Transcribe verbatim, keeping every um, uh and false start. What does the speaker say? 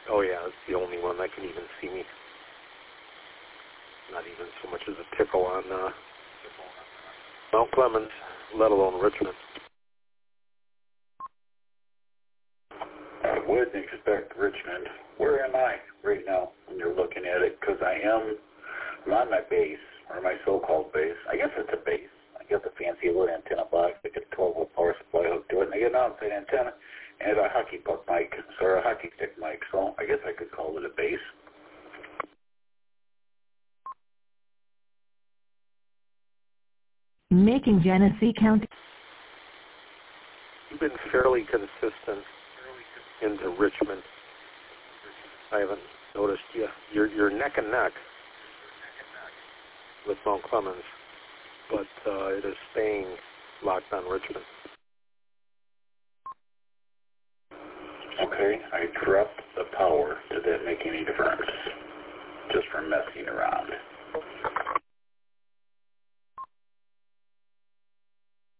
Oh yeah, it's the only one that can even see me. Not even so much as a tickle on uh, Mount Clemens, let alone Richmond. I would expect Richmond. Where am I right now when you're looking at it? Because I am I'm on my base, or my so-called base. I guess it's a base. I got the fancy little antenna box. I got a twelve volt power supply hooked to it, and I got an outside antenna and a hockey puck mic, or a hockey stick mic. So I guess I could call it a base. Making Genesee County. You've been fairly consistent into Richmond. I haven't noticed you. You're, you're neck and neck with Mount Clemens, but uh, it is staying locked on Richmond. Okay, I dropped the power. Did that make any difference? Just from messing around.